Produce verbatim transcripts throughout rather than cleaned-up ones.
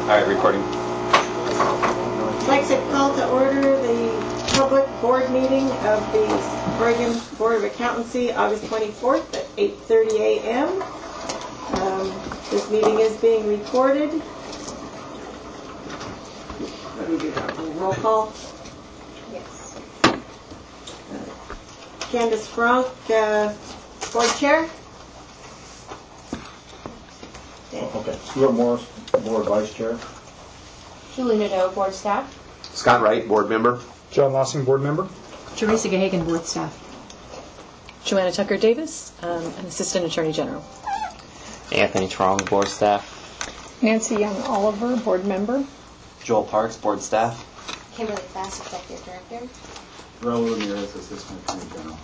All right, recording. I'd like to call to order the public board meeting of the Oregon Board of Accountancy, August twenty-fourth at eight thirty a m Um, this meeting is being recorded. What do we do now? Roll call? Yes. Uh, Candace Frank, uh, board chair. Okay. Stuart Morris, board vice chair. Julie Nadeau, board staff. Scott Wright, board member. John Lossing, board member. Teresa Gahagan, board staff. Joanna Tucker Davis, um, an assistant attorney general. Anthony Trong, board staff. Nancy Young Oliver, board member. Joel Parks, board staff. Kimberly Fass, executive director. Raul Ramirez, assistant attorney general.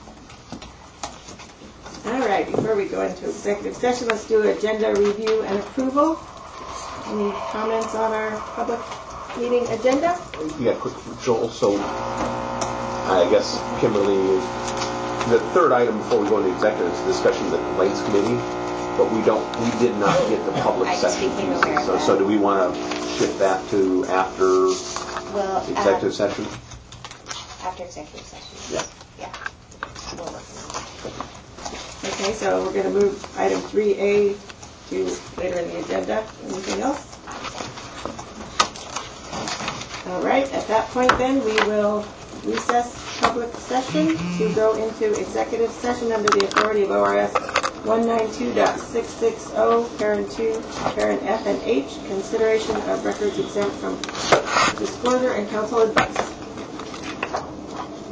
All right, before we go into executive session, let's do agenda review and approval. Any comments on our public meeting agenda? Yeah, quick, Joel. So, I guess Kimberly, the third item before we go into executive is discussion of the complaints committee, but we don't, we did not get the public I just session became piece. aware of So, that. so do we want to shift that to after Well, executive um, session? after executive session. Yeah. Yeah. We'll look at that. Okay, so we're going to move item three A to later in the agenda. Anything else? All right, at that point then, we will recess public session to go into executive session under the authority of O R S one ninety-two point six six zero, parent two, parent F and H, consideration of records exempt from disclosure and counsel advice.